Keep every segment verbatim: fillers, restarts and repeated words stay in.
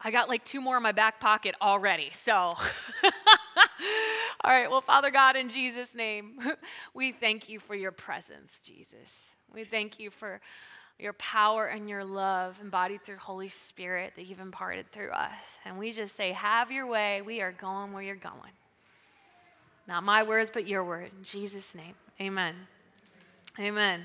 I got like two more in my back pocket already, so. All right, well, Father God, in Jesus' name, we thank you for your presence, Jesus. We thank you for your power and your love embodied through Holy Spirit that you've imparted through us. And we just say, have your way. We are going where you're going. Not my words, but your word. In Jesus' name, amen. Amen.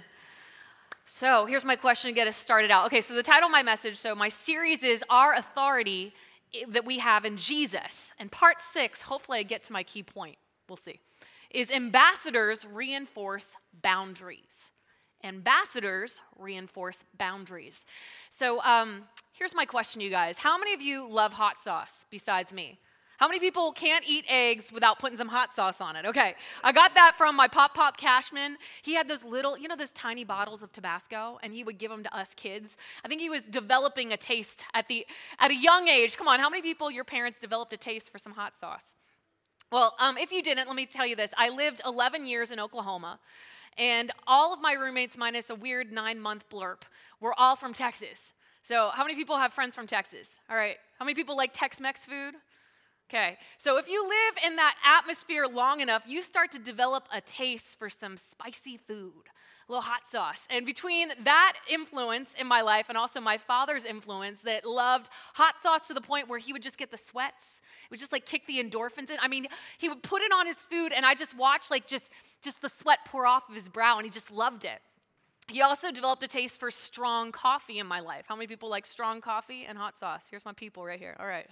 So here's my question to get us started out. Okay, so the title of my message, so my series is Our Authority that we have in Jesus. And part six, hopefully I get to my key point, we'll see, is ambassadors reinforce boundaries. Ambassadors reinforce boundaries. So um, here's my question, you guys. How many of you love hot sauce besides me? How many people can't eat eggs without putting some hot sauce on it? Okay, I got that from my Pop Pop Cashman. He had those little, you know those tiny bottles of Tabasco, and he would give them to us kids. I think he was developing a taste at the at a young age. Come on, how many people, your parents developed a taste for some hot sauce? Well, um, if you didn't, let me tell you this. I lived eleven years in Oklahoma, and all of my roommates, minus a weird nine-month blurb, were all from Texas. So how many people have friends from Texas? All right, how many people like Tex-Mex food? Okay, so if you live in that atmosphere long enough, you start to develop a taste for some spicy food, a little hot sauce. And between that influence in my life and also my father's influence that loved hot sauce to the point where he would just get the sweats, it would just like kick the endorphins in. I mean, he would put it on his food and I just watched like just, just the sweat pour off of his brow and he just loved it. He also developed a taste for strong coffee in my life. How many people like strong coffee and hot sauce? Here's my people right here. All right.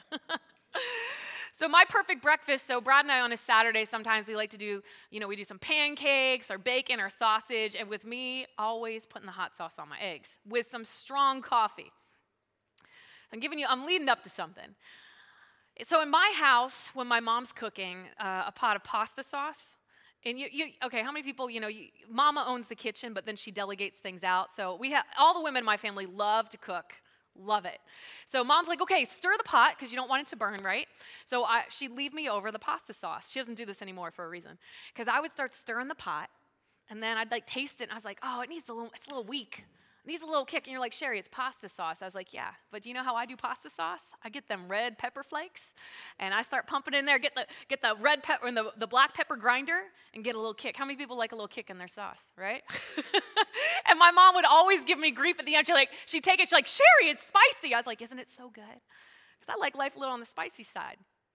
So my perfect breakfast, so Brad and I on a Saturday, sometimes we like to do, you know, we do some pancakes or bacon or sausage, and with me, always putting the hot sauce on my eggs with some strong coffee. I'm giving you, I'm leading up to something. So in my house, when my mom's cooking uh, a pot of pasta sauce, and you, you, okay, how many people, you know, you, Mama owns the kitchen, but then she delegates things out. So we have, all the women in my family love to cook. Love it. So mom's like, okay, stir the pot because you don't want it to burn, right? So I, she'd leave me over the pasta sauce. She doesn't do this anymore for a reason. Because I would start stirring the pot, and then I'd like taste it, and I was like, oh, it needs a little, it's a little weak. It needs a little kick. And you're like, Sherry, it's pasta sauce. I was like, yeah, but do you know how I do pasta sauce? I get them red pepper flakes, and I start pumping in there, get the get the red pepper and the, the black pepper grinder, and get a little kick. How many people like a little kick in their sauce, right? And my mom would always give me grief at the end. She'd like, she'd take it, she's like, Sherry, it's spicy. I was like, isn't it so good? Because I like life a little on the spicy side.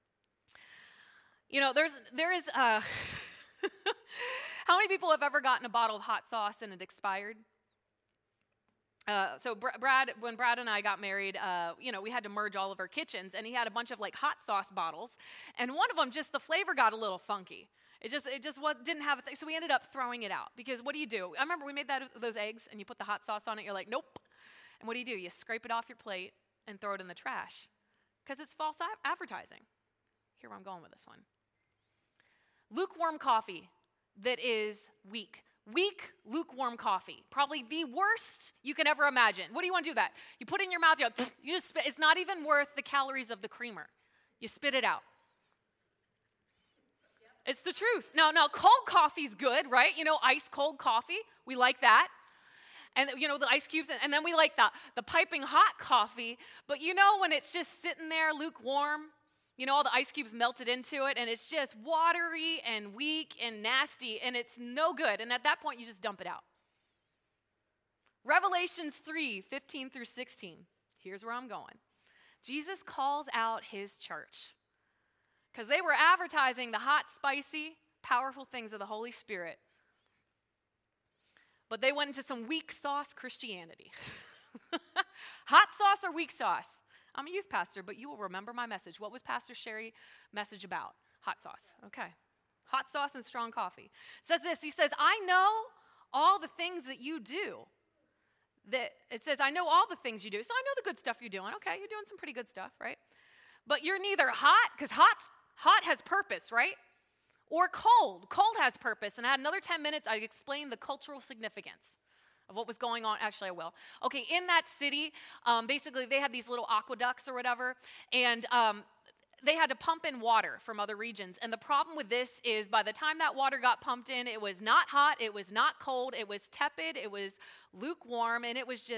You know, there's there is, uh, how many people have ever gotten a bottle of hot sauce and it expired? Uh, so Brad, when Brad and I got married, uh, you know, we had to merge all of our kitchens, and he had a bunch of like hot sauce bottles, and one of them, just the flavor got a little funky. It just, it just was, didn't have a thing, so we ended up throwing it out, because what do you do? I remember we made that those eggs, and you put the hot sauce on it, you're like, nope. And what do you do? You scrape it off your plate and throw it in the trash, because it's false advertising. Here I'm going with this one. Lukewarm coffee that is weak. Weak, lukewarm coffee. Probably the worst you can ever imagine. What do you want to do that? You put it in your mouth, you, go, you just spit. It's not even worth the calories of the creamer. You spit it out. It's the truth. Now, now, cold coffee's good, right? You know, ice cold coffee. We like that. And, you know, the ice cubes. And, and then we like the, the piping hot coffee. But, you know, when it's just sitting there lukewarm, you know, all the ice cubes melted into it, and it's just watery and weak and nasty, and it's no good. And at that point, you just dump it out. Revelations three, fifteen through sixteen. Here's where I'm going. Jesus calls out his church because they were advertising the hot, spicy, powerful things of the Holy Spirit. But they went into some weak sauce Christianity. Hot sauce or weak sauce? I'm a youth pastor, but you will remember my message. What was Pastor Sherry's message about? Hot sauce. Okay. Hot sauce and strong coffee. It says this. He says, I know all the things that you do. That it says, I know all the things you do. So I know the good stuff you're doing. Okay, you're doing some pretty good stuff, right? But you're neither hot, because hot, hot has purpose, right? Or cold. Cold has purpose. And I had another ten minutes, I explained the cultural significance of what was going on. Actually, I will. Okay, in that city, um, basically they had these little aqueducts or whatever, and um, they had to pump in water from other regions. And the problem with this is by the time that water got pumped in, it was not hot, it was not cold, it was tepid, it was lukewarm, and it was just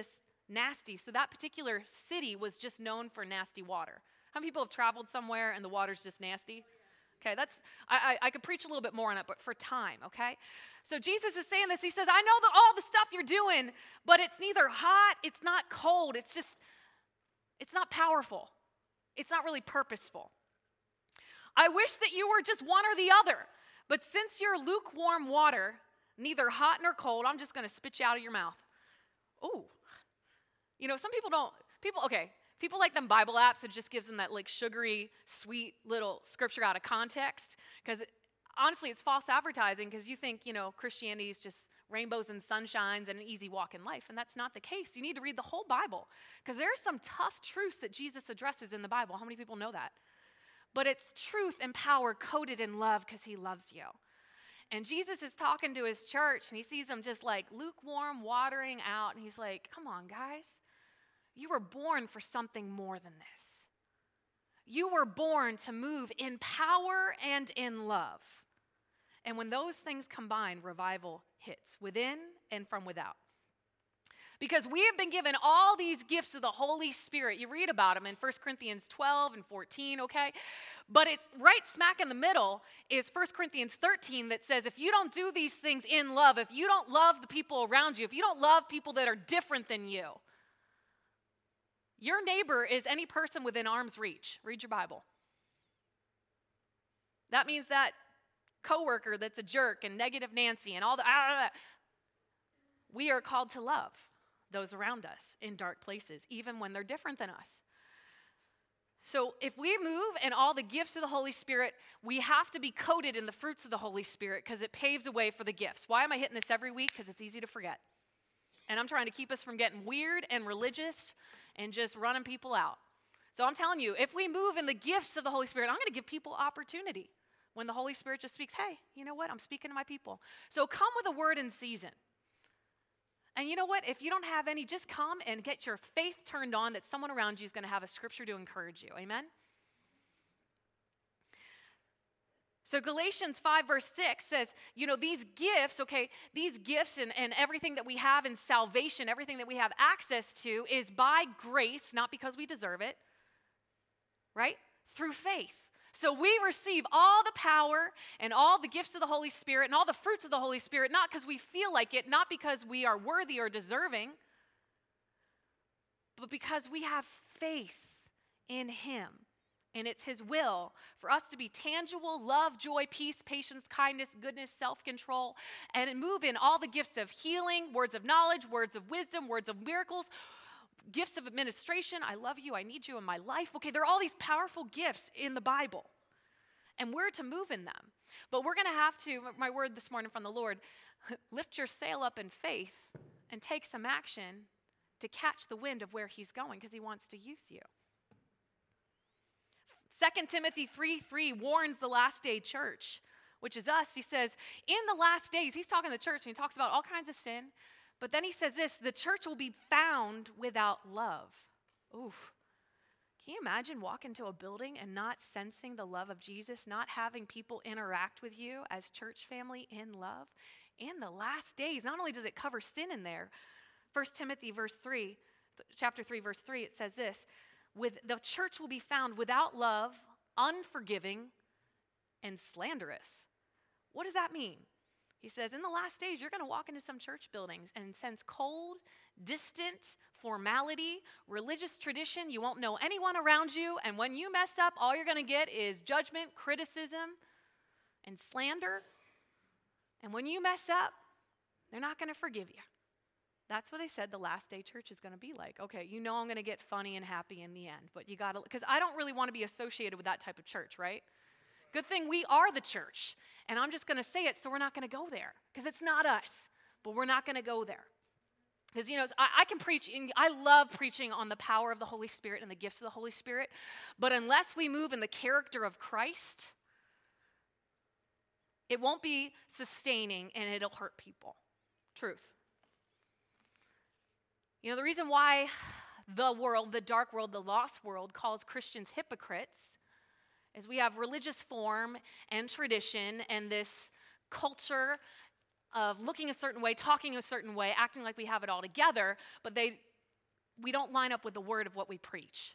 nasty. So that particular city was just known for nasty water. How many people have traveled somewhere and the water's just nasty? Okay, that's, I, I, I could preach a little bit more on it, but for time, okay? So Jesus is saying this. He says, I know the, all the stuff you're doing, but it's neither hot, it's not cold. It's just, it's not powerful. It's not really purposeful. I wish that you were just one or the other, but since you're lukewarm water, neither hot nor cold, I'm just going to spit you out of your mouth. Ooh. You know, some people don't, people, okay, people like them Bible apps, it just gives them that like sugary, sweet little scripture out of context. Because honestly, it's false advertising because you think, you know, Christianity is just rainbows and sunshines and an easy walk in life. And that's not the case. You need to read the whole Bible because there's some tough truths that Jesus addresses in the Bible. How many people know that? But it's truth and power coded in love because he loves you. And Jesus is talking to his church and he sees them just like lukewarm, watering out. And he's like, come on, guys. You were born for something more than this. You were born to move in power and in love. And when those things combine, revival hits within and from without. Because we have been given all these gifts of the Holy Spirit. You read about them in First Corinthians twelve and fourteen, okay? But it's right smack in the middle is First Corinthians thirteen that says if you don't do these things in love, if you don't love the people around you, if you don't love people that are different than you, your neighbor is any person within arm's reach. Read your Bible. That means that coworker that's a jerk and negative Nancy and all the, ah, we are called to love those around us in dark places, even when they're different than us. So if we move in all the gifts of the Holy Spirit, we have to be coated in the fruits of the Holy Spirit because it paves a way for the gifts. Why am I hitting this every week? Because it's easy to forget. And I'm trying to keep us from getting weird and religious and just running people out. So I'm telling you, if we move in the gifts of the Holy Spirit, I'm going to give people opportunity. When the Holy Spirit just speaks, hey, you know what? I'm speaking to my people. So come with a word in season. And you know what? If you don't have any, just come and get your faith turned on that someone around you is going to have a scripture to encourage you. Amen? So Galatians five verse six says, you know, these gifts, okay, these gifts and, and everything that we have in salvation, everything that we have access to is by grace, not because we deserve it, right? Through faith. So we receive all the power and all the gifts of the Holy Spirit and all the fruits of the Holy Spirit, not because we feel like it, not because we are worthy or deserving, but because we have faith in him. And it's his will for us to be tangible, love, joy, peace, patience, kindness, goodness, self-control, and move in all the gifts of healing, words of knowledge, words of wisdom, words of miracles, gifts of administration. I love you. I need you in my life. Okay, there are all these powerful gifts in the Bible, and we're to move in them. But we're going to have to, my word this morning from the Lord, lift your sail up in faith and take some action to catch the wind of where he's going because he wants to use you. Second Timothy three three warns the last day church, which is us. He says, in the last days, he's talking to the church, and he talks about all kinds of sin. But then he says this, the church will be found without love. Oof. Can you imagine walking to a building and not sensing the love of Jesus, not having people interact with you as church family in love? In the last days, not only does it cover sin in there, First Timothy verse three, chapter three, verse three, it says this, with the church will be found without love, unforgiving, and slanderous. What does that mean? He says, in the last days, you're going to walk into some church buildings and sense cold, distant formality, religious tradition. You won't know anyone around you. And when you mess up, all you're going to get is judgment, criticism, and slander. And when you mess up, they're not going to forgive you. That's what they said the last day church is going to be like. Okay, you know I'm going to get funny and happy in the end. But you got to, because I don't really want to be associated with that type of church, right? Good thing we are the church. And I'm just going to say it, so we're not going to go there. Because it's not us. But we're not going to go there. Because, you know, I, I can preach. I love preaching on the power of the Holy Spirit and the gifts of the Holy Spirit. But unless we move in the character of Christ, it won't be sustaining and it'll hurt people. Truth. You know, the reason why the world, the dark world, the lost world calls Christians hypocrites is we have religious form and tradition and this culture of looking a certain way, talking a certain way, acting like we have it all together, but they we don't line up with the word of what we preach.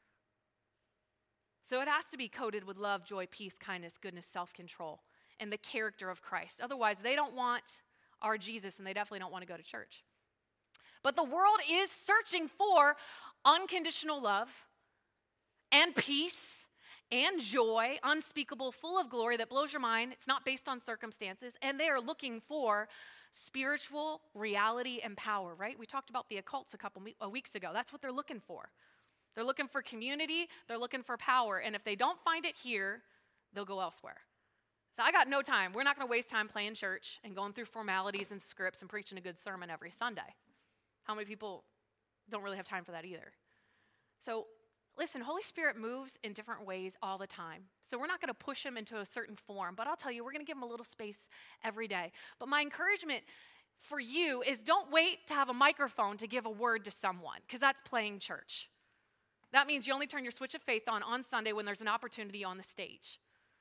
So it has to be coated with love, joy, peace, kindness, goodness, self-control, and the character of Christ. Otherwise, they don't want our Jesus, and they definitely don't want to go to church. But the world is searching for unconditional love and peace and joy, unspeakable, full of glory that blows your mind. It's not based on circumstances. And they are looking for spiritual reality and power, right? We talked about the occults a couple weeks ago. That's what they're looking for. They're looking for community. They're looking for power. And if they don't find it here, they'll go elsewhere. So I got no time. We're not going to waste time playing church and going through formalities and scripts and preaching a good sermon every Sunday. How many people don't really have time for that either? So listen, Holy Spirit moves in different ways all the time. So we're not going to push him into a certain form, but I'll tell you, we're going to give him a little space every day. But my encouragement for you is don't wait to have a microphone to give a word to someone, because that's playing church. That means you only turn your switch of faith on on Sunday when there's an opportunity on the stage.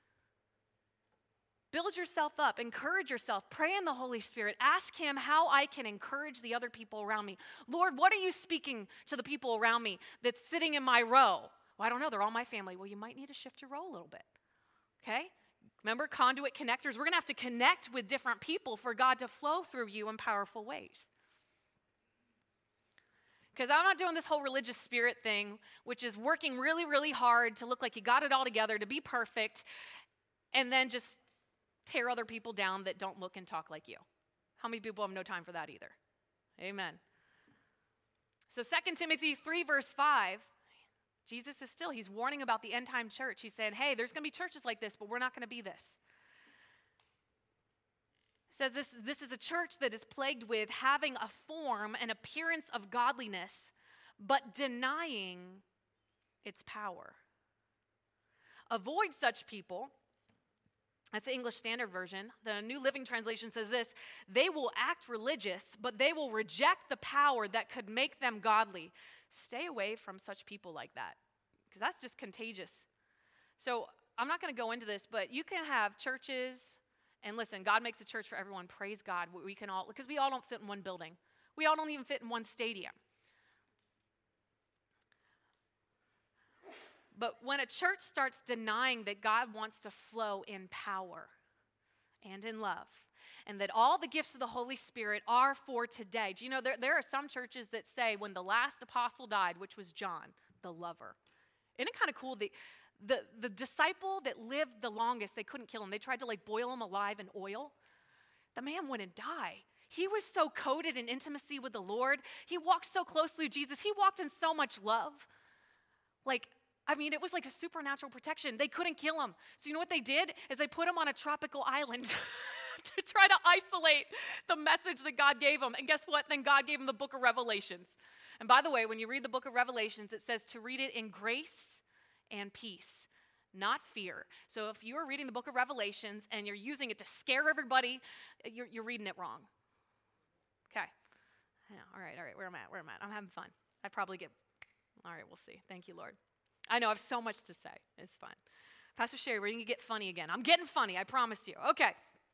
Build yourself up, encourage yourself, pray in the Holy Spirit, ask him how I can encourage the other people around me. Lord, what are you speaking to the people around me that's sitting in my row? Well, I don't know, they're all my family. Well, you might need to shift your role a little bit, okay? Remember, conduit connectors. We're going to have to connect with different people for God to flow through you in powerful ways. Because I'm not doing this whole religious spirit thing, which is working really, really hard to look like you got it all together, to be perfect, and then just tear other people down that don't look and talk like you. How many people have no time for that either? Amen. So Second Timothy three, verse five, Jesus is still, he's warning about the end-time church. He's saying, hey, there's going to be churches like this, but we're not going to be this. It says this, this is a church that is plagued with having a form and appearance of godliness, but denying its power. Avoid such people. That's the English Standard Version. The New Living Translation says this: they will act religious, but they will reject the power that could make them godly. Stay away from such people like that, because that's just contagious. So I'm not going to go into this, but you can have churches, and listen, God makes a church for everyone. Praise God. We can all, because we all don't fit in one building. We all don't even fit in one stadium. But when a church starts denying that God wants to flow in power and in love, and that all the gifts of the Holy Spirit are for today. Do you know, there, there are some churches that say when the last apostle died, which was John, the lover. Isn't it kind of cool? The, the, the disciple that lived the longest, they couldn't kill him. They tried to like boil him alive in oil. The man wouldn't die. He was so coated in intimacy with the Lord. He walked so closely with Jesus. He walked in so much love. Like, I mean, it was like a supernatural protection. They couldn't kill him. So you know what they did? Is they put him on a tropical island to try to isolate the message that God gave him. And guess what? Then God gave him the book of Revelations. And by the way, when you read the book of Revelations, it says to read it in grace and peace, not fear. So if you are reading the book of Revelations and you're using it to scare everybody, you're, you're reading it wrong. Okay. Yeah, all right, all right, where am I at? Where am I at? I'm having fun. I probably get, all right, we'll see. Thank you, Lord. I know I have so much to say. It's fun. Pastor Sherry, we're going to get funny again. I'm getting funny, I promise you. Okay.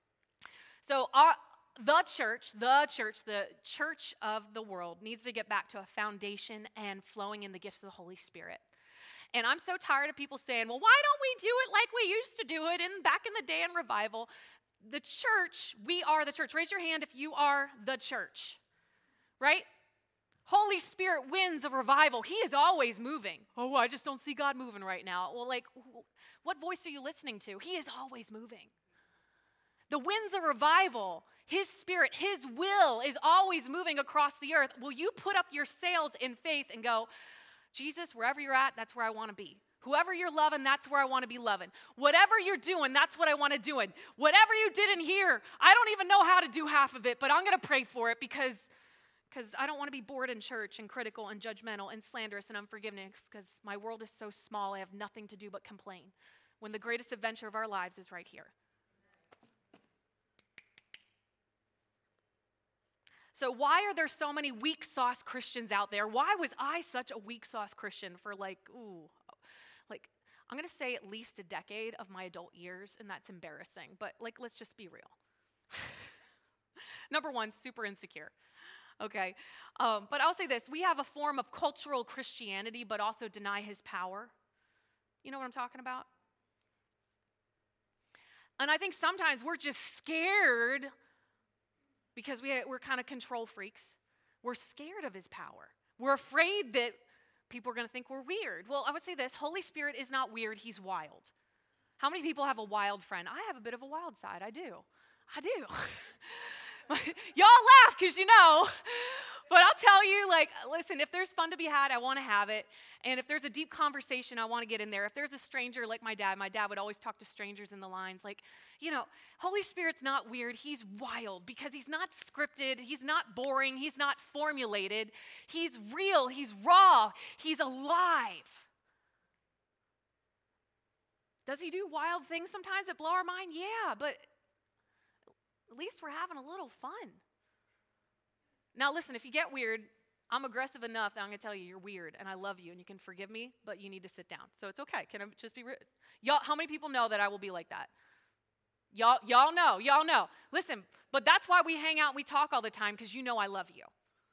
So our, the church, the church, the church of the world needs to get back to a foundation and flowing in the gifts of the Holy Spirit. And I'm so tired of people saying, well, why don't we do it like we used to do it in back in the day in revival? The church, we are the church. Raise your hand if you are the church, right? Holy Spirit winds of revival. He is always moving. Oh, I just don't see God moving right now. Well, like, what voice are you listening to? He is always moving. The winds of revival, his spirit, his will is always moving across the earth. Will you put up your sails in faith and go, Jesus, wherever you're at, that's where I want to be. Whoever you're loving, that's where I want to be loving. Whatever you're doing, that's what I want to do. And whatever you did in here, I don't even know how to do half of it, but I'm going to pray for it because Because I don't want to be bored in church and critical and judgmental and slanderous and unforgiving because my world is so small, I have nothing to do but complain. When the greatest adventure of our lives is right here. So why are there so many weak sauce Christians out there? Why was I such a weak sauce Christian for like, ooh, like, I'm going to say at least a decade of my adult years, and that's embarrassing. But like, let's just be real. Number one, super insecure. Okay. Um, but I'll say this. We have a form of cultural Christianity, but also deny his power. You know what I'm talking about? And I think sometimes we're just scared because we, we're kind of control freaks. We're scared of his power. We're afraid that people are going to think we're weird. Well, I would say this. Holy Spirit is not weird. He's wild. How many people have a wild friend? I have a bit of a wild side. I do. I do. Y'all laugh because you know. But I'll tell you, like, listen, if there's fun to be had, I want to have it. And if there's a deep conversation, I want to get in there. If there's a stranger like my dad, my dad would always talk to strangers in the lines. Like, you know, Holy Spirit's not weird. He's wild because he's not scripted. He's not boring. He's not formulated. He's real. He's raw. He's alive. Does he do wild things sometimes that blow our mind? Yeah, but at least we're having a little fun. Now, listen, if you get weird, I'm aggressive enough that I'm going to tell you you're weird, and I love you, and you can forgive me, but you need to sit down. So it's okay. Can I just be real? Y'all, how many people know that I will be like that? Y'all, y'all know. Y'all know. Listen, but that's why we hang out and we talk all the time, because you know I love you.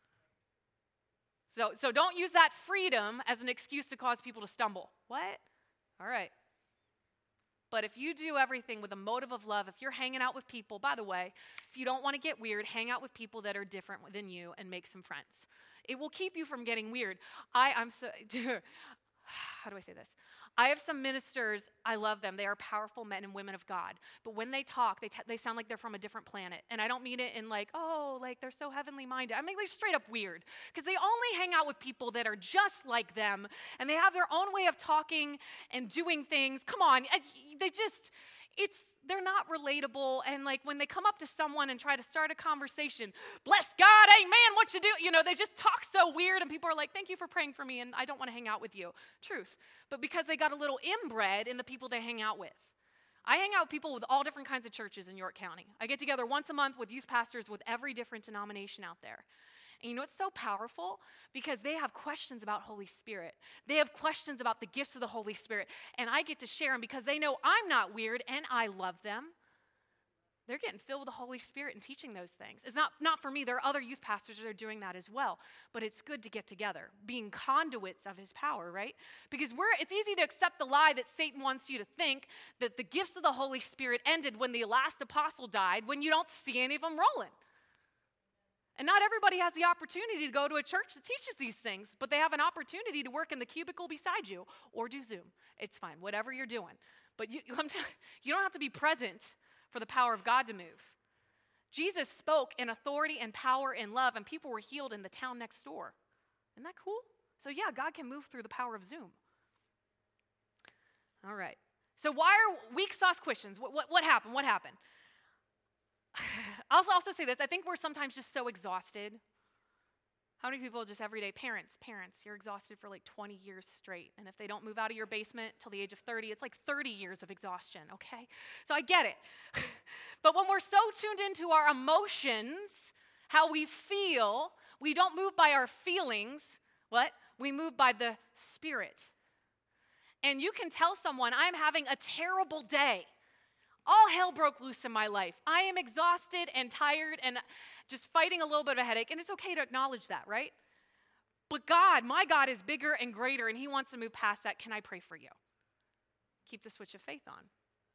So, so don't use that freedom as an excuse to cause people to stumble. What? All right. But if you do everything with a motive of love, if you're hanging out with people, by the way, if you don't want to get weird, hang out with people that are different than you and make some friends. It will keep you from getting weird. I, I'm so, how do I say this? I have some ministers, I love them. They are powerful men and women of God. But when they talk, they, t- they sound like they're from a different planet. And I don't mean it in like, oh, like they're so heavenly minded. I mean, they're straight up weird. Because they only hang out with people that are just like them. And they have their own way of talking and doing things. Come on, they just... It's, they're not relatable, and like when they come up to someone and try to start a conversation, bless God, amen, what you do, you know, they just talk so weird, and people are like, thank you for praying for me, and I don't want to hang out with you. Truth. But because they got a little inbred in the people they hang out with. I hang out with people with all different kinds of churches in York County. I get together once a month with youth pastors with every different denomination out there. And you know what's so powerful? Because they have questions about Holy Spirit. They have questions about the gifts of the Holy Spirit. And I get to share them because they know I'm not weird and I love them. They're getting filled with the Holy Spirit and teaching those things. It's not, not for me. There are other youth pastors that are doing that as well. But it's good to get together, being conduits of his power, right? Because we're, it's easy to accept the lie that Satan wants you to think that the gifts of the Holy Spirit ended when the last apostle died, when you don't see any of them rolling. And not everybody has the opportunity to go to a church that teaches these things, but they have an opportunity to work in the cubicle beside you or do Zoom. It's fine, whatever you're doing. But you, you don't have to be present for the power of God to move. Jesus spoke in authority and power and love, and people were healed in the town next door. Isn't that cool? So yeah, God can move through the power of Zoom. All right. So why are weak sauce Christians? What, what, what happened? What happened? I'll also say this. I think we're sometimes just so exhausted. How many people just every day, parents, parents, you're exhausted for like twenty years straight. And if they don't move out of your basement till the age of thirty, it's like thirty years of exhaustion, okay? So I get it. But when we're so tuned into our emotions, how we feel, we don't move by our feelings. What? We move by the Spirit. And you can tell someone, I'm having a terrible day. All hell broke loose in my life. I am exhausted and tired and just fighting a little bit of a headache. And it's okay to acknowledge that, right? But God, my God is bigger and greater, and he wants to move past that. Can I pray for you? Keep the switch of faith on.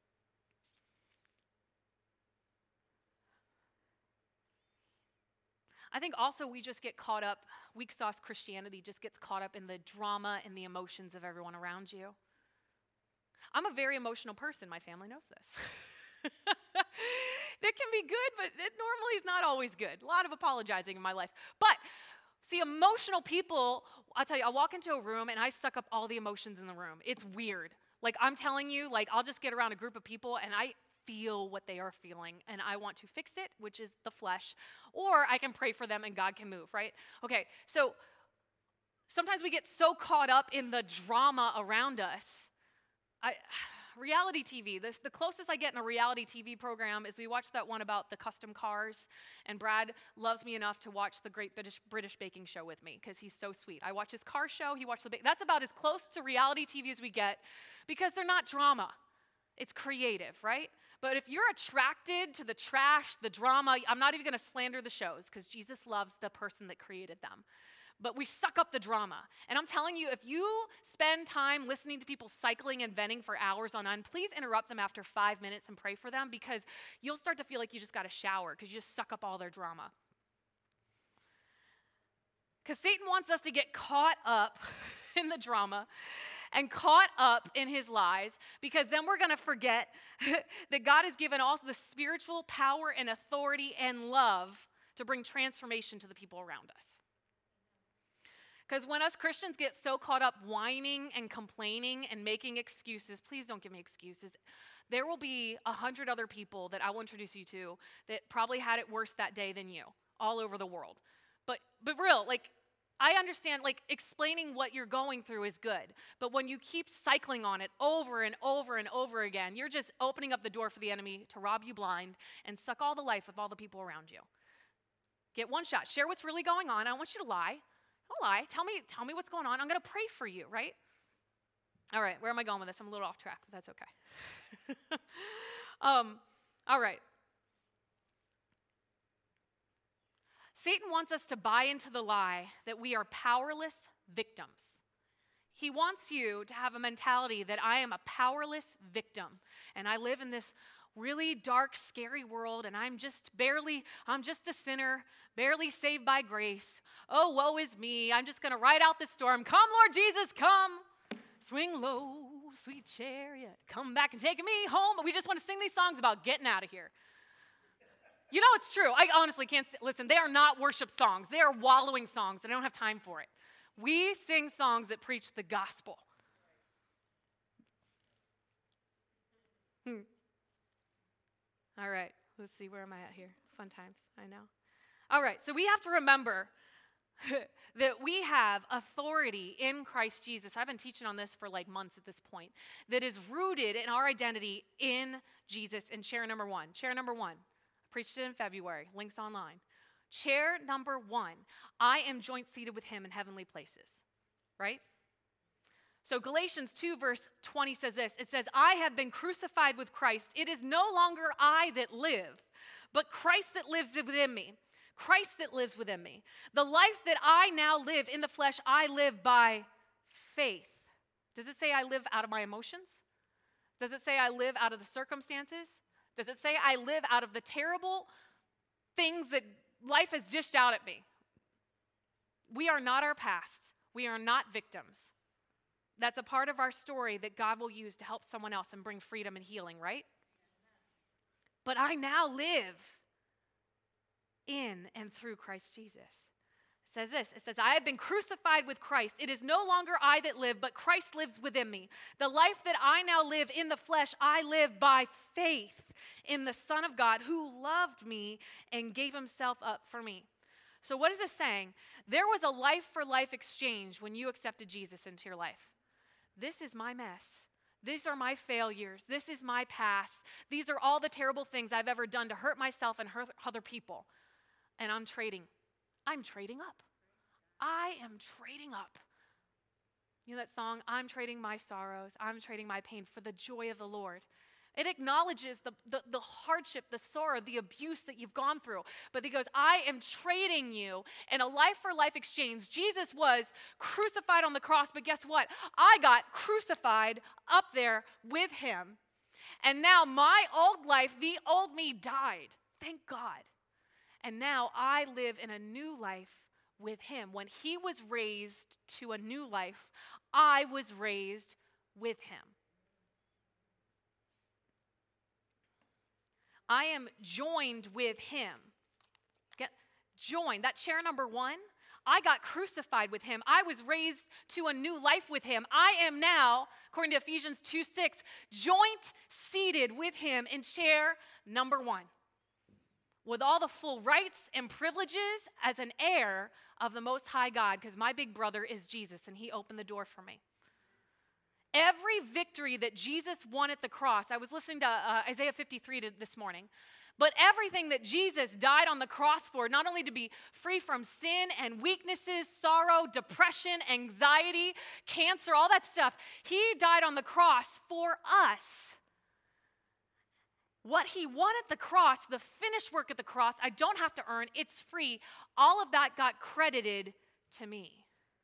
I think also we just get caught up, weak sauce Christianity just gets caught up in the drama and the emotions of everyone around you. I'm a very emotional person. My family knows this. That can be good, but it normally is not always good. A lot of apologizing in my life. But see, emotional people, I'll tell you, I walk into a room and I suck up all the emotions in the room. It's weird. Like I'm telling you, like I'll just get around a group of people and I feel what they are feeling and I want to fix it, which is the flesh, or I can pray for them and God can move, right? Okay, so sometimes we get so caught up in the drama around us. I, reality T V, this, the closest I get in a reality T V program is we watch that one about the custom cars, and Brad loves me enough to watch the Great British, British Baking Show with me because he's so sweet. I watch his car show, he watches the, ba- that's about as close to reality T V as we get because they're not drama. It's creative, right? But if you're attracted to the trash, the drama, I'm not even going to slander the shows because Jesus loves the person that created them. But we suck up the drama. And I'm telling you, if you spend time listening to people cycling and venting for hours on end, please interrupt them after five minutes and pray for them, because you'll start to feel like you just got a shower because you just suck up all their drama. Because Satan wants us to get caught up in the drama and caught up in his lies, because then we're going to forget that God has given all the spiritual power and authority and love to bring transformation to the people around us. Because when us Christians get so caught up whining and complaining and making excuses, please don't give me excuses. There will be a hundred other people that I will introduce you to that probably had it worse that day than you, all over the world. But but real, like, I understand, like, explaining what you're going through is good. But when you keep cycling on it over and over and over again, you're just opening up the door for the enemy to rob you blind and suck all the life of all the people around you. Get one shot. Share what's really going on. I don't want you to lie. Don't lie. Tell me, tell me what's going on. I'm going to pray for you, right? All right, where am I going with this? I'm a little off track, but that's okay. um, all right. Satan wants us to buy into the lie that we are powerless victims. He wants you to have a mentality that I am a powerless victim, and I live in this really dark, scary world, and I'm just barely, I'm just a sinner, barely saved by grace. Oh, woe is me. I'm just going to ride out this storm. Come, Lord Jesus, come. Swing low, sweet chariot. Come back and take me home. We just want to sing these songs about getting out of here. You know, it's true. I honestly can't, listen, they are not worship songs. They are wallowing songs, and I don't have time for it. We sing songs that preach the gospel. Hmm. All right, let's see, where am I at here? Fun times, I know. All right, so we have to remember that we have authority in Christ Jesus. I've been teaching on this for like months at this point. That is rooted in our identity in Jesus. And chair number one. Chair number one. I preached it in February. Links online. Chair number one. I am joint seated with him in heavenly places. Right? So Galatians two verse twenty says this. It says, I have been crucified with Christ. It is no longer I that live, but Christ that lives within me. Christ that lives within me. The life that I now live in the flesh, I live by faith. Does it say I live out of my emotions? Does it say I live out of the circumstances? Does it say I live out of the terrible things that life has dished out at me? We are not our past. We are not victims. That's a part of our story that God will use to help someone else and bring freedom and healing, right? But I now live in and through Christ Jesus. It says this, it says, I have been crucified with Christ. It is no longer I that live, but Christ lives within me. The life that I now live in the flesh, I live by faith in the Son of God who loved me and gave himself up for me. So what is this saying? There was a life for life exchange when you accepted Jesus into your life. This is my mess. These are my failures. This is my past. These are all the terrible things I've ever done to hurt myself and hurt other people. And I'm trading. I'm trading up. I am trading up. You know that song, I'm trading my sorrows, I'm trading my pain for the joy of the Lord. It acknowledges the, the, the hardship, the sorrow, the abuse that you've gone through. But he goes, I am trading you in a life-for-life exchange. Jesus was crucified on the cross, but guess what? I got crucified up there with him. And now my old life, the old me died. Thank God. And now I live in a new life with him. When he was raised to a new life, I was raised with him. I am joined with him. Get joined. That chair number one, I got crucified with him. I was raised to a new life with him. I am now, according to Ephesians two six, joint seated with him in chair number one, with all the full rights and privileges as an heir of the Most High God, because my big brother is Jesus, and he opened the door for me. Every victory that Jesus won at the cross, I was listening to uh, Isaiah fifty-three to, this morning, but everything that Jesus died on the cross for, not only to be free from sin and weaknesses, sorrow, depression, anxiety, cancer, all that stuff, he died on the cross for us. What he won at the cross, the finished work at the cross, I don't have to earn, it's free. All of that got credited to me.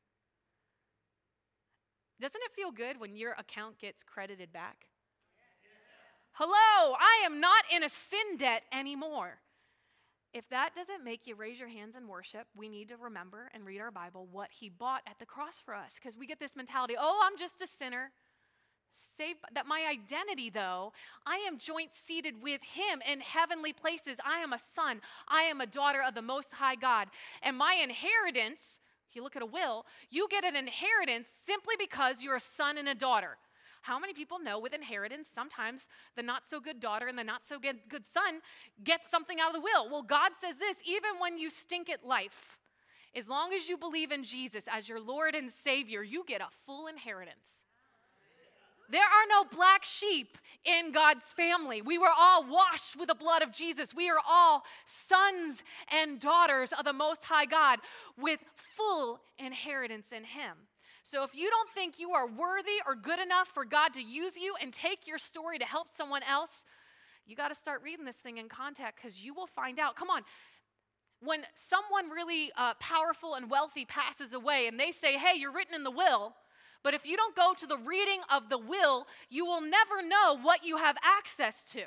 Doesn't it feel good when your account gets credited back? Hello, I am not in a sin debt anymore. If that doesn't make you raise your hands in worship, we need to remember and read our Bible what he bought at the cross for us. Because we get this mentality, oh, I'm just a sinner. Saved, that my identity, though, I am joint seated with him in heavenly places. I am a son. I am a daughter of the Most High God. And my inheritance, if you look at a will, you get an inheritance simply because you're a son and a daughter. How many people know with inheritance, sometimes the not-so-good daughter and the not-so-good good son get something out of the will? Well, God says this, even when you stink at life, as long as you believe in Jesus as your Lord and Savior, you get a full inheritance. There are no black sheep in God's family. We were all washed with the blood of Jesus. We are all sons and daughters of the Most High God with full inheritance in him. So if you don't think you are worthy or good enough for God to use you and take your story to help someone else, you got to start reading this thing in context, because you will find out. Come on. When someone really uh, powerful and wealthy passes away and they say, hey, you're written in the will, but if you don't go to the reading of the will, you will never know what you have access to.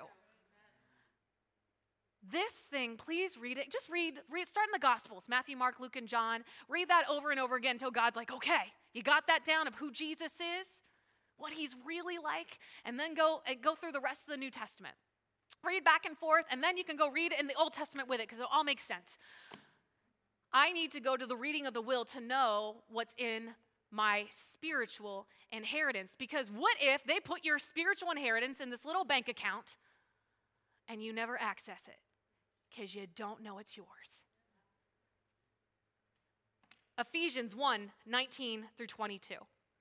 This thing, please read it. Just read, read, start in the Gospels, Matthew, Mark, Luke, and John. Read that over and over again until God's like, okay, you got that down of who Jesus is, what he's really like, and then go, and go through the rest of the New Testament. Read back and forth, and then you can go read in the Old Testament with it, because it all makes sense. I need to go to the reading of the will to know what's in my spiritual inheritance, because what if they put your spiritual inheritance in this little bank account and you never access it because you don't know it's yours? Ephesians one, nineteen through twenty-two.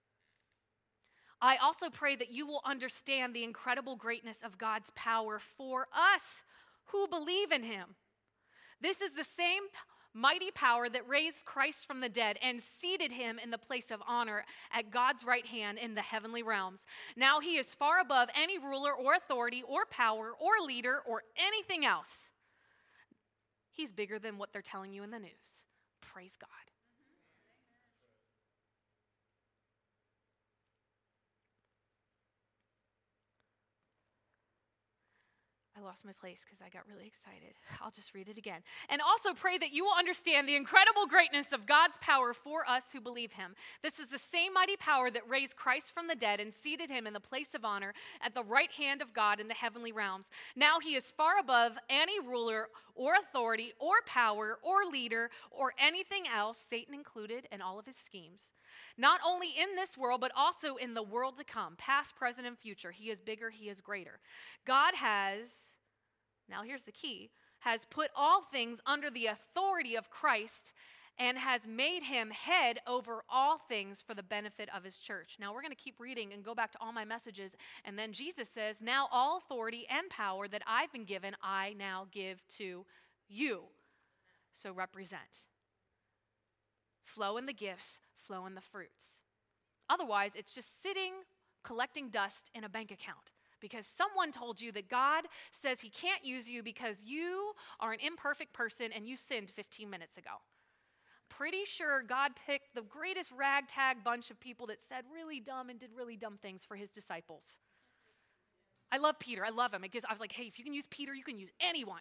I also pray that you will understand the incredible greatness of God's power for us who believe in him. This is the same mighty power that raised Christ from the dead and seated him in the place of honor at God's right hand in the heavenly realms. Now he is far above any ruler or authority or power or leader or anything else. He's bigger than what they're telling you in the news. Praise God. I lost my place because I got really excited. I'll just read it again. And also pray that you will understand the incredible greatness of God's power for us who believe him. This is the same mighty power that raised Christ from the dead and seated him in the place of honor at the right hand of God in the heavenly realms. Now he is far above any ruler or authority or power or leader or anything else, Satan included, and all of his schemes. Not only in this world, but also in the world to come, past, present, and future. He is bigger, he is greater. God has, now here's the key, has put all things under the authority of Christ and has made him head over all things for the benefit of his church. Now we're going to keep reading and go back to all my messages. And then Jesus says, now all authority and power that I've been given, I now give to you. So represent. Flow in the gifts, flow in the fruits. Otherwise, it's just sitting, collecting dust in a bank account because someone told you that God says he can't use you because you are an imperfect person and you sinned fifteen minutes ago. Pretty sure God picked the greatest ragtag bunch of people that said really dumb and did really dumb things for his disciples. I love Peter. I love him. It gives, I was like, hey, if you can use Peter, you can use anyone.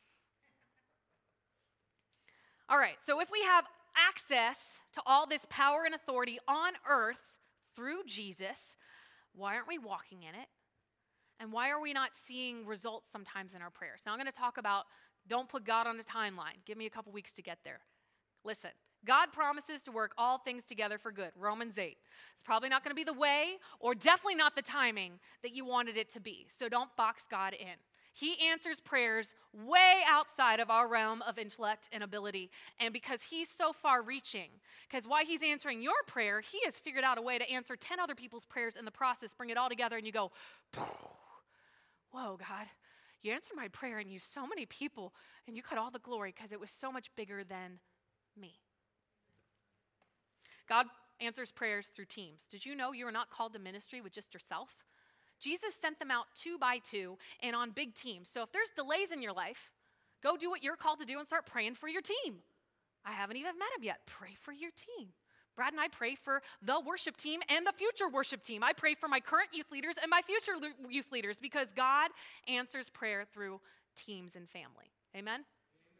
All right, so if we have access to all this power and authority on earth through Jesus, why aren't we walking in it? And why are we not seeing results sometimes in our prayers? Now I'm going to talk about don't put God on a timeline. Give me a couple weeks to get there. Listen, God promises to work all things together for good. Romans eight. It's probably not going to be the way or definitely not the timing that you wanted it to be. So don't box God in. He answers prayers way outside of our realm of intellect and ability. And because he's so far-reaching, because while he's answering your prayer, he has figured out a way to answer ten other people's prayers in the process, bring it all together, and you go, whoa, God, you answered my prayer and used so many people, and you got all the glory because it was so much bigger than me. God answers prayers through teams. Did you know you are not called to ministry with just yourself? Jesus sent them out two by two and on big teams. So if there's delays in your life, go do what you're called to do and start praying for your team. I haven't even met him yet. Pray for your team. Brad and I pray for the worship team and the future worship team. I pray for my current youth leaders and my future youth leaders because God answers prayer through teams and family. Amen? Amen?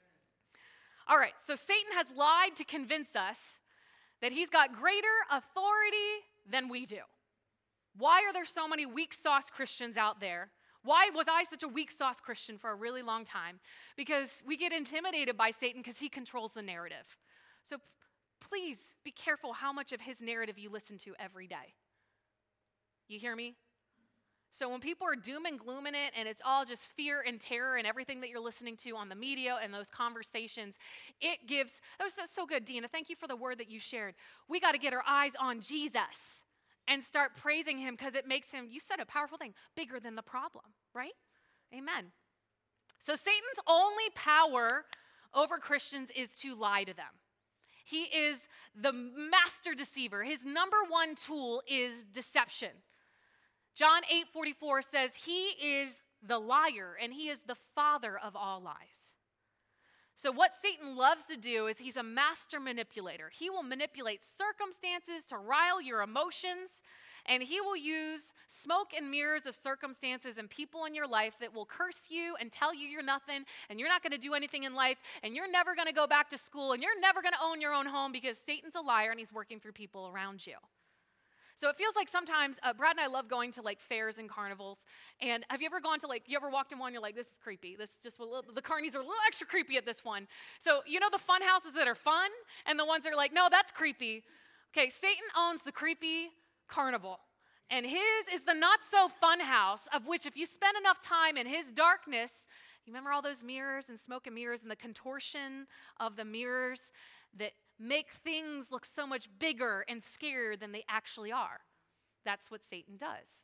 All right, so Satan has lied to convince us that he's got greater authority than we do. Why are there so many weak sauce Christians out there? Why was I such a weak sauce Christian for a really long time? Because we get intimidated by Satan because he controls the narrative. So p- please be careful how much of his narrative you listen to every day. You hear me? So when people are doom and glooming it and it's all just fear and terror and everything that you're listening to on the media and those conversations, it gives, that was so, so good, Dina. Thank you for the word that you shared. We got to get our eyes on Jesus and start praising him because it makes him, you said a powerful thing, bigger than the problem, right? Amen. So Satan's only power over Christians is to lie to them. He is the master deceiver. His number one tool is deception. John eight forty-four says he is the liar and he is the father of all lies. So what Satan loves to do is he's a master manipulator. He will manipulate circumstances to rile your emotions, and he will use smoke and mirrors of circumstances and people in your life that will curse you and tell you you're nothing and you're not going to do anything in life and you're never going to go back to school and you're never going to own your own home because Satan's a liar and he's working through people around you. So it feels like sometimes, uh, Brad and I love going to like fairs and carnivals. And have you ever gone to like, you ever walked in one, you're like, this is creepy. This is just, a little, the carnies are a little extra creepy at this one. So you know the fun houses that are fun and the ones that are like, no, that's creepy. Okay, Satan owns the creepy carnival. And his is the not so fun house of which if you spend enough time in his darkness, you remember all those mirrors and smoke and mirrors and the contortion of the mirrors that make things look so much bigger and scarier than they actually are. That's what Satan does.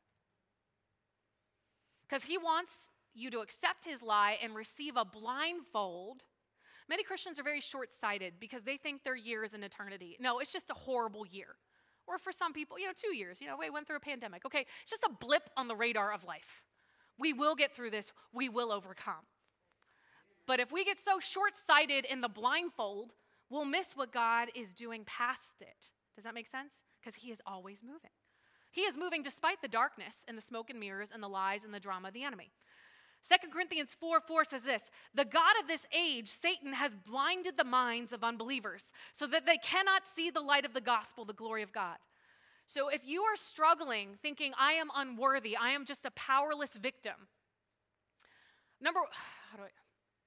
Because he wants you to accept his lie and receive a blindfold. Many Christians are very short-sighted because they think their year is an eternity. No, it's just a horrible year. Or for some people, you know, two years. You know, we went through a pandemic. Okay, it's just a blip on the radar of life. We will get through this. We will overcome. But if we get so short-sighted in the blindfold, we'll miss what God is doing past it. Does that make sense? Because he is always moving. He is moving despite the darkness and the smoke and mirrors and the lies and the drama of the enemy. Second Corinthians four four says this, the God of this age, Satan, has blinded the minds of unbelievers so that they cannot see the light of the gospel, the glory of God. So if you are struggling, thinking, I am unworthy, I am just a powerless victim. Number, how do I...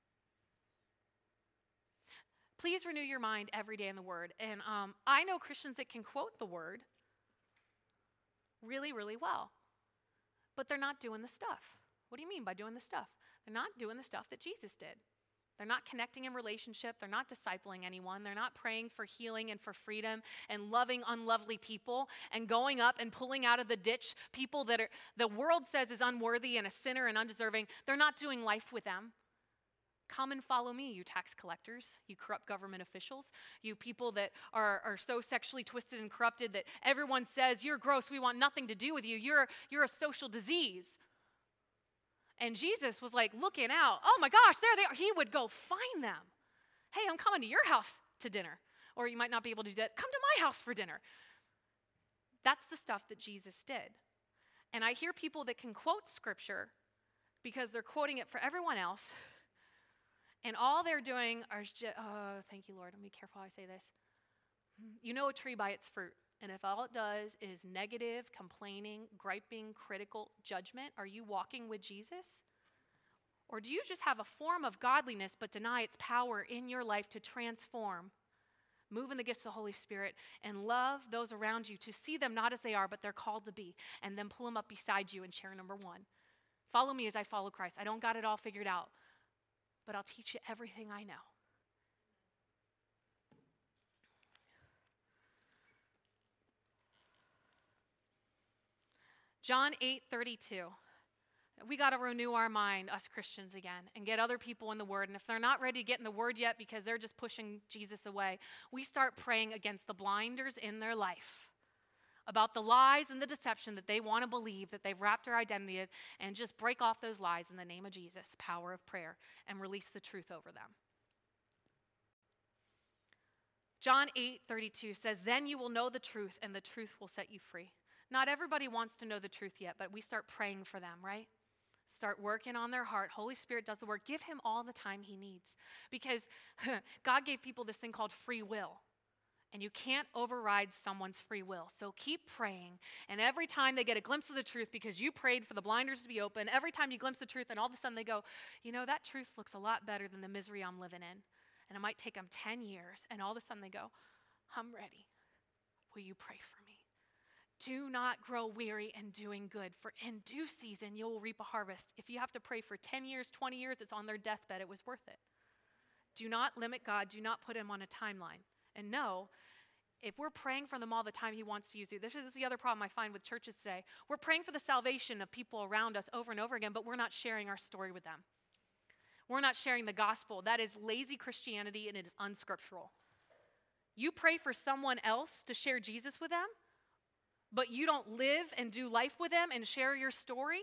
Please renew your mind every day in the Word. And um, I know Christians that can quote the Word really, really well. But they're not doing the stuff. What do you mean by doing the stuff? They're not doing the stuff that Jesus did. They're not connecting in relationship. They're not discipling anyone. They're not praying for healing and for freedom and loving unlovely people and going up and pulling out of the ditch people that are the world says is unworthy and a sinner and undeserving. They're not doing life with them. Come and follow me, you tax collectors, you corrupt government officials, you people that are, are so sexually twisted and corrupted that everyone says, you're gross, we want nothing to do with you, you're, you're a social disease. And Jesus was like looking out, oh my gosh, there they are. He would go find them. Hey, I'm coming to your house to dinner. Or you might not be able to do that. Come to my house for dinner. That's the stuff that Jesus did. And I hear people that can quote scripture because they're quoting it for everyone else. And all they're doing are just, oh, thank you, Lord. Let me be careful how I say this. You know a tree by its fruit. And if all it does is negative, complaining, griping, critical judgment, are you walking with Jesus? Or do you just have a form of godliness but deny its power in your life to transform, move in the gifts of the Holy Spirit, and love those around you to see them not as they are but they're called to be, and then pull them up beside you in chair number one? Follow me as I follow Christ. I don't got it all figured out, but I'll teach you everything I know. John eight thirty-two. We got to renew our mind, us Christians, again, and get other people in the Word. And if they're not ready to get in the Word yet because they're just pushing Jesus away, we start praying against the blinders in their life about the lies and the deception that they want to believe, that they've wrapped their identity in, and just break off those lies in the name of Jesus, power of prayer, and release the truth over them. John eight thirty-two says, then you will know the truth, and the truth will set you free. Not everybody wants to know the truth yet, but we start praying for them, right? Start working on their heart. Holy Spirit does the work. Give him all the time he needs. Because God gave people this thing called free will. And you can't override someone's free will. So keep praying. And every time they get a glimpse of the truth, because you prayed for the blinders to be open, every time you glimpse the truth, and all of a sudden they go, you know, that truth looks a lot better than the misery I'm living in. And it might take them ten years. And all of a sudden they go, I'm ready. Will you pray for me? Do not grow weary in doing good, for in due season you will reap a harvest. If you have to pray for ten years, twenty years, it's on their deathbed, it was worth it. Do not limit God. Do not put him on a timeline. And no, if we're praying for them all the time, he wants to use you. This is the other problem I find with churches today. We're praying for the salvation of people around us over and over again, but we're not sharing our story with them. We're not sharing the gospel. That is lazy Christianity, and it is unscriptural. You pray for someone else to share Jesus with them, but you don't live and do life with them and share your story?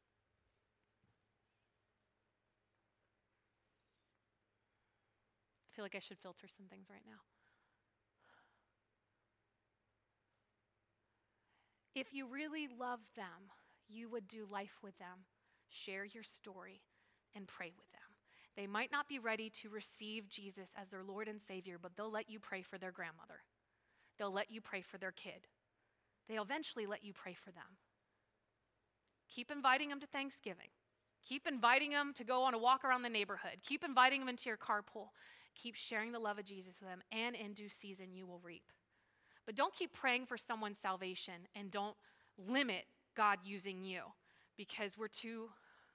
I feel like I should filter some things right now. If you really love them, you would do life with them, share your story, and pray with them. They might not be ready to receive Jesus as their Lord and Savior, but they'll let you pray for their grandmother. They'll let you pray for their kid. They'll eventually let you pray for them. Keep inviting them to Thanksgiving. Keep inviting them to go on a walk around the neighborhood. Keep inviting them into your carpool. Keep sharing the love of Jesus with them, and in due season you will reap. But don't keep praying for someone's salvation, and don't limit God using you, because we're too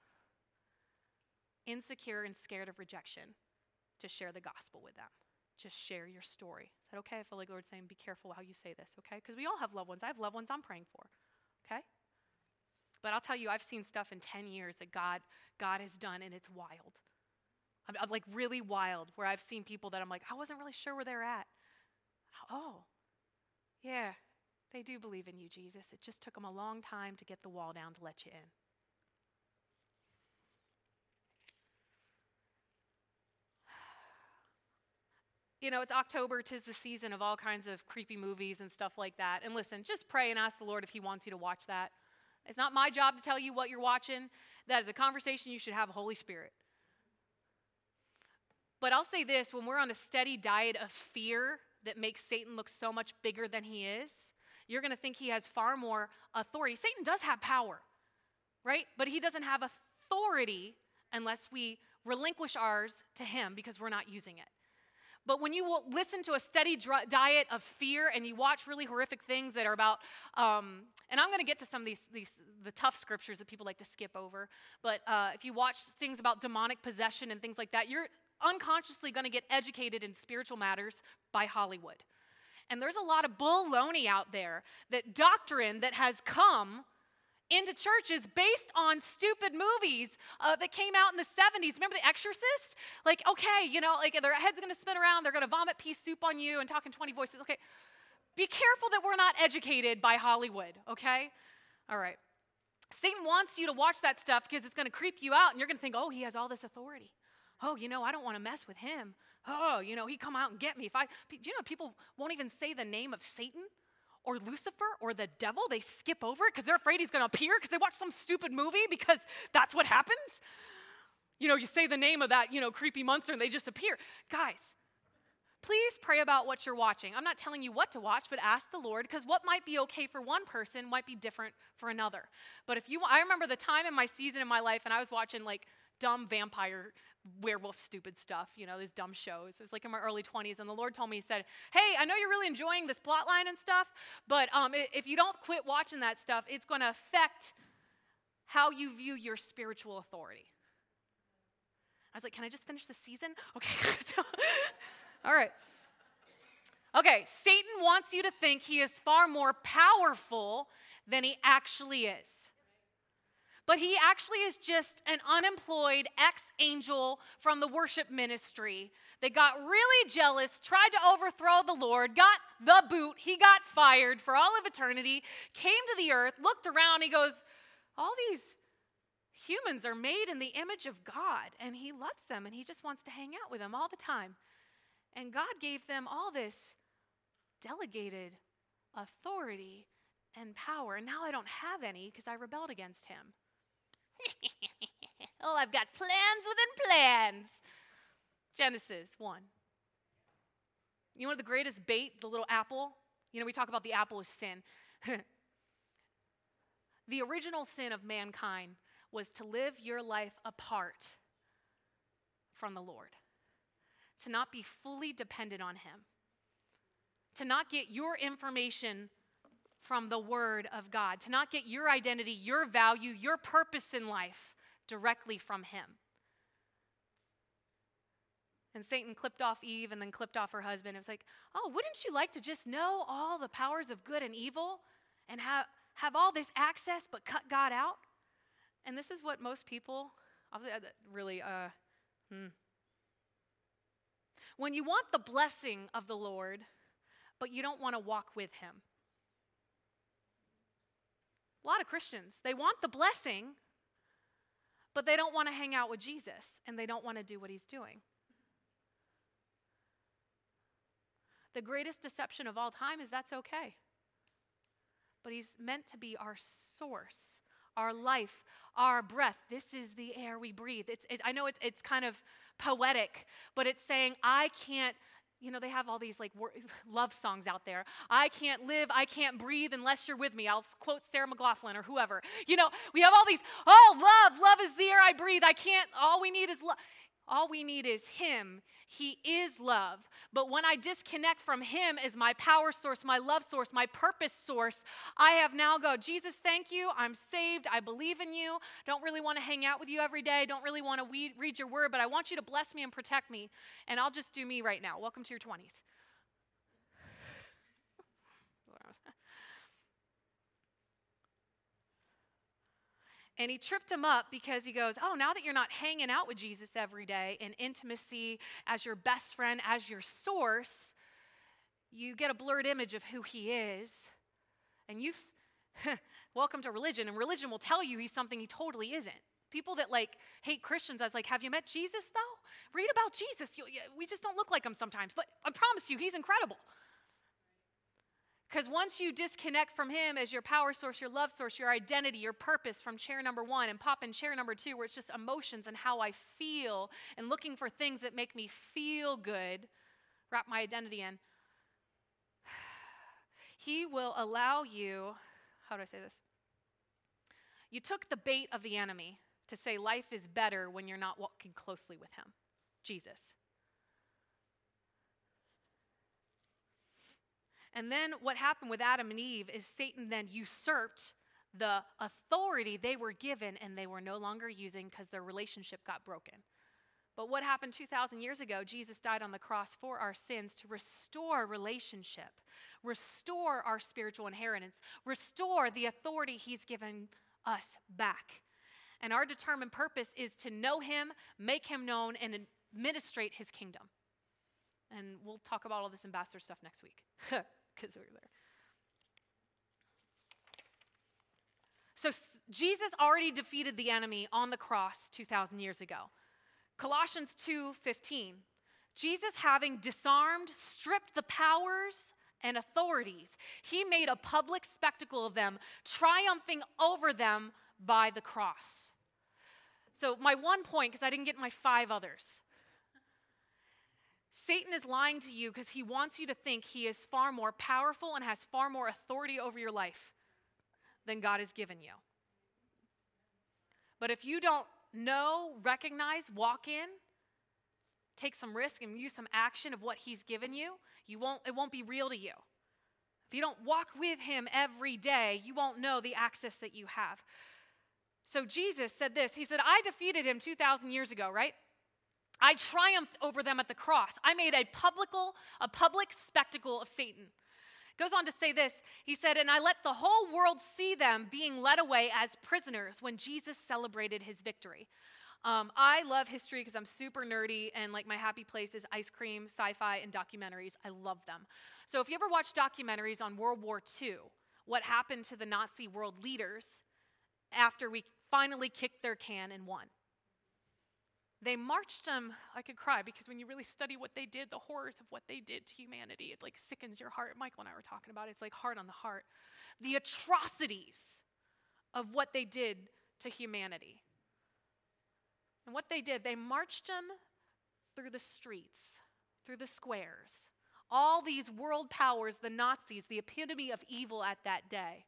insecure and scared of rejection to share the gospel with them. Just share your story. Is that okay? I feel like the Lord's saying, be careful how you say this, okay? Because we all have loved ones. I have loved ones I'm praying for, okay? But I'll tell you, I've seen stuff in ten years that God, God has done, and it's wild. I'm, I'm like really wild, where I've seen people that I'm like, I wasn't really sure where they're at. Oh, yeah, they do believe in you, Jesus. It just took them a long time to get the wall down to let you in. You know, it's October, 'tis the season of all kinds of creepy movies and stuff like that. And listen, just pray and ask the Lord if he wants you to watch that. It's not my job to tell you what you're watching. That is a conversation you should have with Holy Spirit. But I'll say this, when we're on a steady diet of fear that makes Satan look so much bigger than he is, you're going to think he has far more authority. Satan does have power, right? But he doesn't have authority unless we relinquish ours to him, because we're not using it. But when you listen to a steady dr- diet of fear, and you watch really horrific things that are about, um, and I'm going to get to some of these, these the tough scriptures that people like to skip over, but uh, if you watch things about demonic possession and things like that, you're unconsciously going to get educated in spiritual matters by Hollywood. And there's a lot of baloney out there, that doctrine that has come into churches based on stupid movies uh, that came out in the seventies. Remember The Exorcist? Like, okay, you know, like their head's going to spin around, they're going to vomit pea soup on you and talk in twenty voices. Okay, be careful that we're not educated by Hollywood, okay? All right. Satan wants you to watch that stuff because it's going to creep you out, and you're going to think, oh, he has all this authority. Oh, you know, I don't want to mess with him. Oh, you know, he'd come out and get me. If I, do you know, people won't even say the name of Satan or Lucifer or the devil. They skip over it because they're afraid he's going to appear, because they watch some stupid movie, because that's what happens. You know, you say the name of that, you know, creepy monster and they just appear. Guys, please pray about what you're watching. I'm not telling you what to watch, but ask the Lord, because what might be okay for one person might be different for another. But if you, I remember the time in my season in my life, and I was watching like dumb vampire werewolf stupid stuff, you know, these dumb shows. It was like in my early twenties, and the Lord told me, he said, hey, I know you're really enjoying this plot line and stuff, but um, if you don't quit watching that stuff, it's going to affect how you view your spiritual authority. I was like, can I just finish the season? Okay. So, all right. Okay, Satan wants you to think he is far more powerful than he actually is. but he actually is just an unemployed ex-angel from the worship ministry that got really jealous, tried to overthrow the Lord, got the boot, he got fired for all of eternity, came to the earth, looked around, he goes, all these humans are made in the image of God, and he loves them, and he just wants to hang out with them all the time. And God gave them all this delegated authority and power, and now I don't have any because I rebelled against him. Oh, I've got plans within plans. Genesis one. You know what the greatest bait, the little apple? You know, we talk about the apple is sin. The original sin of mankind was to live your life apart from the Lord, to not be fully dependent on him, to not get your information from the Word of God, to not get your identity, your value, your purpose in life directly from him. And Satan clipped off Eve and then clipped off her husband. It was like, oh, wouldn't you like to just know all the powers of good and evil and have, have all this access but cut God out? And this is what most people really, uh, hmm. When you want the blessing of the Lord, but you don't want to walk with him. A lot of Christians, they want the blessing, but they don't want to hang out with Jesus, and they don't want to do what he's doing. The greatest deception of all time is that's okay. But he's meant to be our source, our life, our breath. This is the air we breathe. It's, it, I know it's, it's kind of poetic, but it's saying, I can't, you know, they have all these like wor- love songs out there. I can't live, I can't breathe unless you're with me. I'll quote Sarah McLachlan or whoever. You know, we have all these, oh, love, love is the air I breathe. I can't, all we need is love. All we need is him. He is love. But when I disconnect from him as my power source, my love source, my purpose source, I have now go, Jesus, thank you. I'm saved. I believe in you. Don't really want to hang out with you every day. Don't really want to we- read your word, but I want you to bless me and protect me. And I'll just do me right now. Welcome to your twenties. And he tripped him up because he goes, oh, now that you're not hanging out with Jesus every day in intimacy as your best friend, as your source, you get a blurred image of who he is. And you, th- welcome to religion. And religion will tell you he's something he totally isn't. People that like hate Christians, I was like, have you met Jesus though? Read about Jesus. You, we just don't look like him sometimes. But I promise you, he's incredible. Because once you disconnect from him as your power source, your love source, your identity, your purpose from chair number one and pop in chair number two where it's just emotions and how I feel and looking for things that make me feel good, wrap my identity in, he will allow you, how do I say this? You took the bait of the enemy to say life is better when you're not walking closely with him, Jesus. And then what happened with Adam and Eve is Satan then usurped the authority they were given and they were no longer using because their relationship got broken. But what happened two thousand years ago? Jesus died on the cross for our sins to restore relationship, restore our spiritual inheritance, restore the authority he's given us back. And our determined purpose is to know him, make him known, and administrate his kingdom. And we'll talk about all this ambassador stuff next week. Because we were there. So s- Jesus already defeated the enemy on the cross two thousand years ago. Colossians two fifteen. Jesus, having disarmed, stripped the powers and authorities, he made a public spectacle of them, triumphing over them by the cross. So my one point, because I didn't get my five others. Satan is lying to you because he wants you to think he is far more powerful and has far more authority over your life than God has given you. But if you don't know, recognize, walk in, take some risk and use some action of what he's given you, you won't, it won't be real to you. If you don't walk with him every day, you won't know the access that you have. So Jesus said this. He said, I defeated him two thousand years ago, right? I triumphed over them at the cross. I made a public, a public spectacle of Satan. Goes on to say this. He said, and I let the whole world see them being led away as prisoners when Jesus celebrated his victory. Um, I love history because I'm super nerdy, and like my happy place is ice cream, sci-fi, and documentaries. I love them. So if you ever watch documentaries on World War Two, what happened to the Nazi world leaders after we finally kicked their can and won? They marched them, I could cry, because when you really study what they did, the horrors of what they did to humanity, it like sickens your heart. Michael and I were talking about it. It's like hard on the heart. The atrocities of what they did to humanity. And what they did, they marched them through the streets, through the squares. All these world powers, the Nazis, the epitome of evil at that day.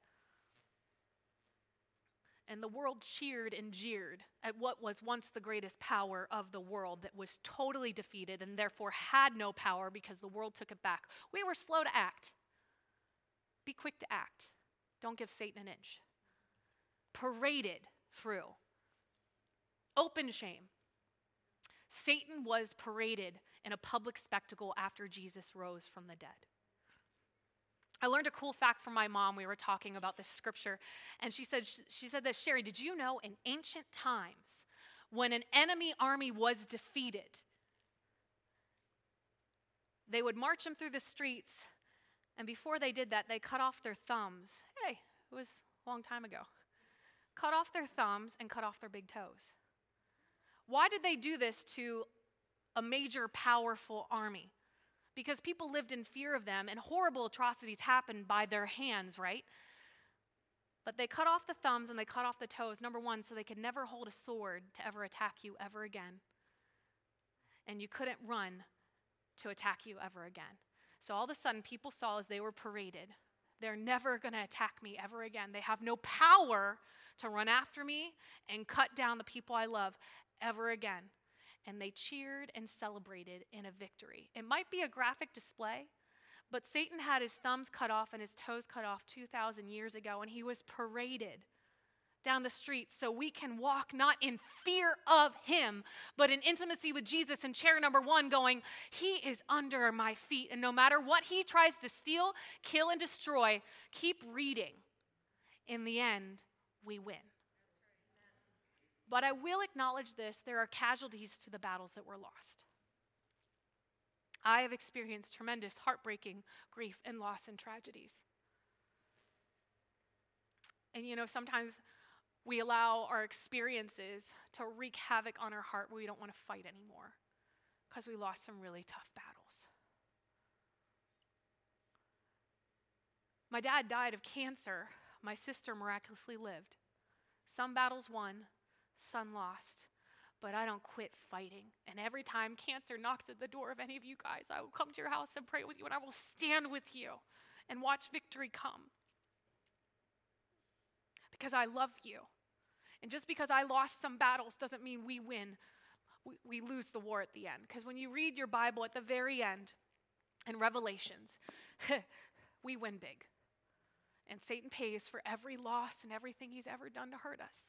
And the world cheered and jeered at what was once the greatest power of the world that was totally defeated and therefore had no power because the world took it back. We were slow to act. Be quick to act. Don't give Satan an inch. Paraded through. Open shame. Satan was paraded in a public spectacle after Jesus rose from the dead. I learned a cool fact from my mom. We were talking about this scripture, and she said, she said this, Sherry, did you know in ancient times when an enemy army was defeated, they would march them through the streets, and before they did that, they cut off their thumbs. Hey, it was a long time ago. Cut off their thumbs and cut off their big toes. Why did they do this to a major, powerful army? Because people lived in fear of them, and horrible atrocities happened by their hands, right? But they cut off the thumbs and they cut off the toes, number one, so they could never hold a sword to ever attack you ever again. And you couldn't run to attack you ever again. So all of a sudden, people saw as they were paraded, they're never going to attack me ever again. They have no power to run after me and cut down the people I love ever again. And they cheered and celebrated in a victory. It might be a graphic display, but Satan had his thumbs cut off and his toes cut off two thousand years ago, and he was paraded down the streets so we can walk not in fear of him, but in intimacy with Jesus. And chair number one going, he is under my feet, and no matter what he tries to steal, kill, and destroy, keep reading. In the end, we win. But I will acknowledge this, there are casualties to the battles that were lost. I have experienced tremendous heartbreaking grief and loss and tragedies. And you know, sometimes we allow our experiences to wreak havoc on our heart where we don't want to fight anymore because we lost some really tough battles. My dad died of cancer. My sister miraculously lived. Some battles won. Son lost, but I don't quit fighting. And every time cancer knocks at the door of any of you guys, I will come to your house and pray with you, and I will stand with you and watch victory come. Because I love you. And just because I lost some battles doesn't mean we win. We, we lose the war at the end. Because when you read your Bible at the very end, in Revelations, we win big. And Satan pays for every loss and everything he's ever done to hurt us.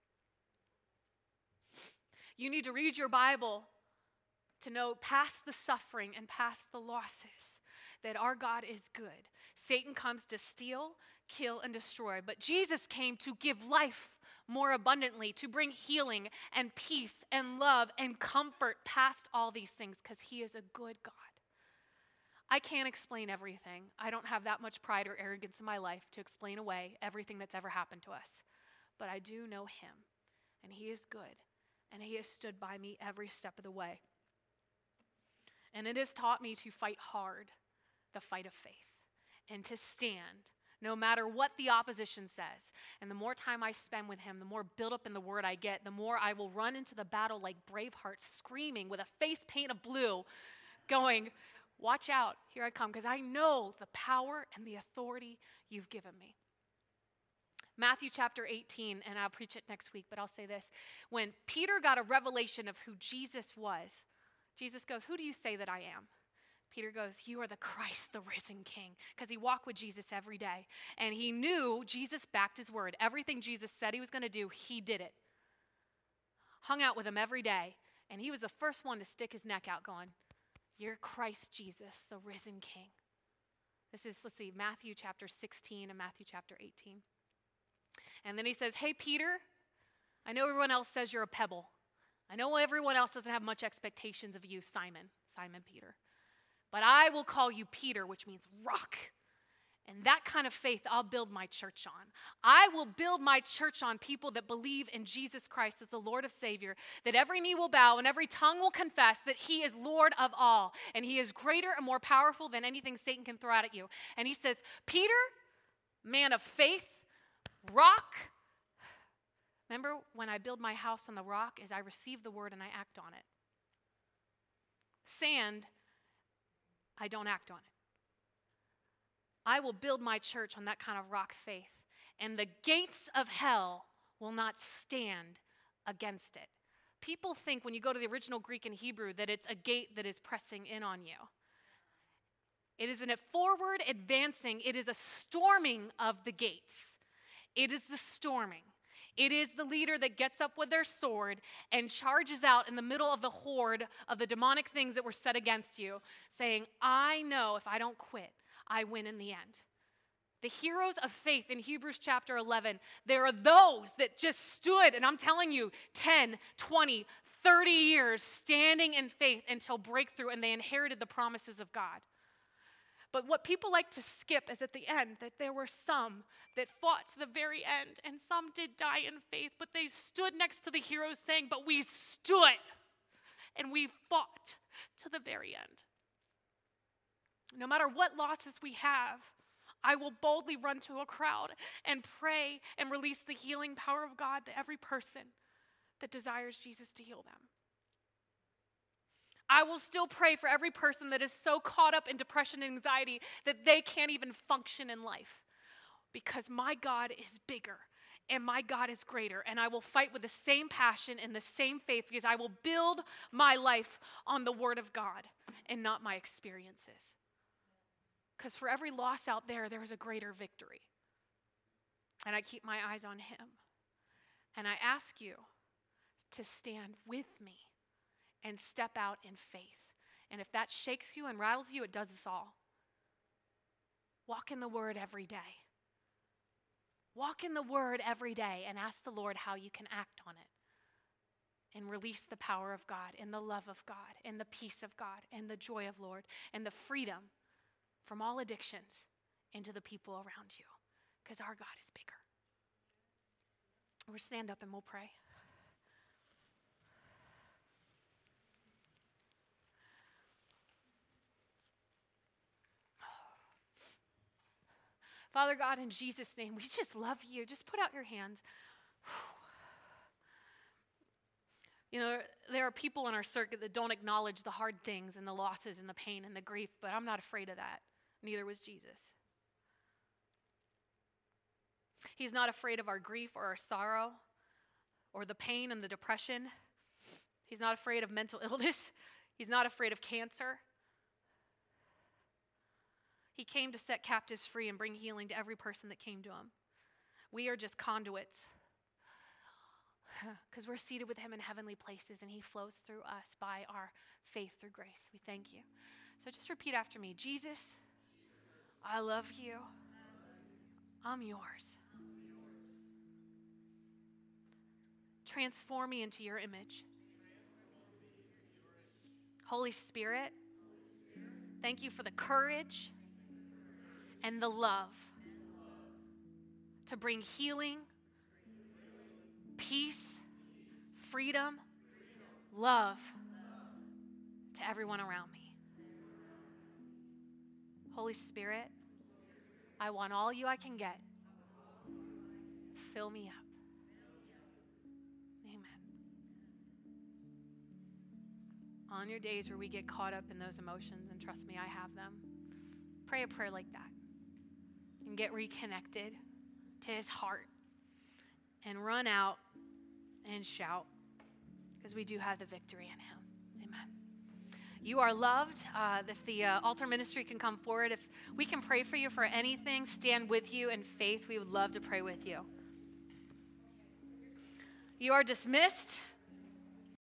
You need to read your Bible to know past the suffering and past the losses that our God is good. Satan comes to steal, kill, and destroy, but Jesus came to give life more abundantly, to bring healing and peace and love and comfort past all these things because he is a good God. I can't explain everything. I don't have that much pride or arrogance in my life to explain away everything that's ever happened to us, but I do know him, and he is good. And he has stood by me every step of the way. And it has taught me to fight hard, the fight of faith, and to stand no matter what the opposition says. And the more time I spend with him, the more built up in the word I get, the more I will run into the battle like Braveheart, screaming with a face paint of blue, going, watch out, here I come, because I know the power and the authority you've given me. Matthew chapter eighteen, and I'll preach it next week, but I'll say this. When Peter got a revelation of who Jesus was, Jesus goes, who do you say that I am? Peter goes, you are the Christ, the risen King, because he walked with Jesus every day. And he knew Jesus backed his word. Everything Jesus said he was going to do, he did it. Hung out with him every day, and he was the first one to stick his neck out going, you're Christ Jesus, the risen King. This is, let's see, Matthew chapter sixteen and Matthew chapter eighteen. And then he says, hey, Peter, I know everyone else says you're a pebble. I know everyone else doesn't have much expectations of you, Simon, Simon Peter. But I will call you Peter, which means rock. And that kind of faith I'll build my church on. I will build my church on people that believe in Jesus Christ as the Lord of Savior, that every knee will bow and every tongue will confess that he is Lord of all, and he is greater and more powerful than anything Satan can throw out at you. And he says, Peter, man of faith, rock. Remember when I build my house on the rock is I receive the word and I act on it. Sand, I don't act on it. I will build my church on that kind of rock faith, and the gates of hell will not stand against it. People think when you go to the original Greek and Hebrew that it's a gate that is pressing in on you. It isn't a forward advancing, it is a storming of the gates. It is the storming. It is the leader that gets up with their sword and charges out in the middle of the horde of the demonic things that were set against you, saying, I know if I don't quit, I win in the end. The heroes of faith in Hebrews chapter eleven, there are those that just stood, and I'm telling you, ten, twenty, thirty years standing in faith until breakthrough, and they inherited the promises of God. But what people like to skip is at the end that there were some that fought to the very end, and some did die in faith, but they stood next to the heroes saying, but we stood, and we fought to the very end. No matter what losses we have, I will boldly run to a crowd and pray and release the healing power of God to every person that desires Jesus to heal them. I will still pray for every person that is so caught up in depression and anxiety that they can't even function in life, because my God is bigger and my God is greater, and I will fight with the same passion and the same faith because I will build my life on the Word of God and not my experiences. Because for every loss out there, there is a greater victory. And I keep my eyes on him. And I ask you to stand with me and step out in faith. And if that shakes you and rattles you, it does us all. Walk in the Word every day. Walk in the Word every day and ask the Lord how you can act on it. And release the power of God, and the love of God, and the peace of God, and the joy of Lord, and the freedom from all addictions into the people around you, because our God is bigger. We'll stand up and we'll pray. Father God, in Jesus' name, we just love you. Just put out your hands. You know, there are people in our circuit that don't acknowledge the hard things and the losses and the pain and the grief, but I'm not afraid of that. Neither was Jesus. He's not afraid of our grief or our sorrow or the pain and the depression. He's not afraid of mental illness. He's not afraid of cancer. He came to set captives free and bring healing to every person that came to him. We are just conduits because we're seated with him in heavenly places, and he flows through us by our faith through grace. We thank you. So just repeat after me. Jesus, I love you. I'm yours. Transform me into your image. Holy Spirit, thank you for the courage and the love to bring healing, peace, freedom, love to everyone around me. Holy Spirit, I want all you I can get. Fill me up. Amen. On your days where we get caught up in those emotions, and trust me, I have them, pray a prayer like that and get reconnected to his heart and run out and shout, because we do have the victory in him. Amen. You are loved. Uh, if the uh, altar ministry can come forward, if we can pray for you for anything, stand with you in faith, we would love to pray with you. You are dismissed.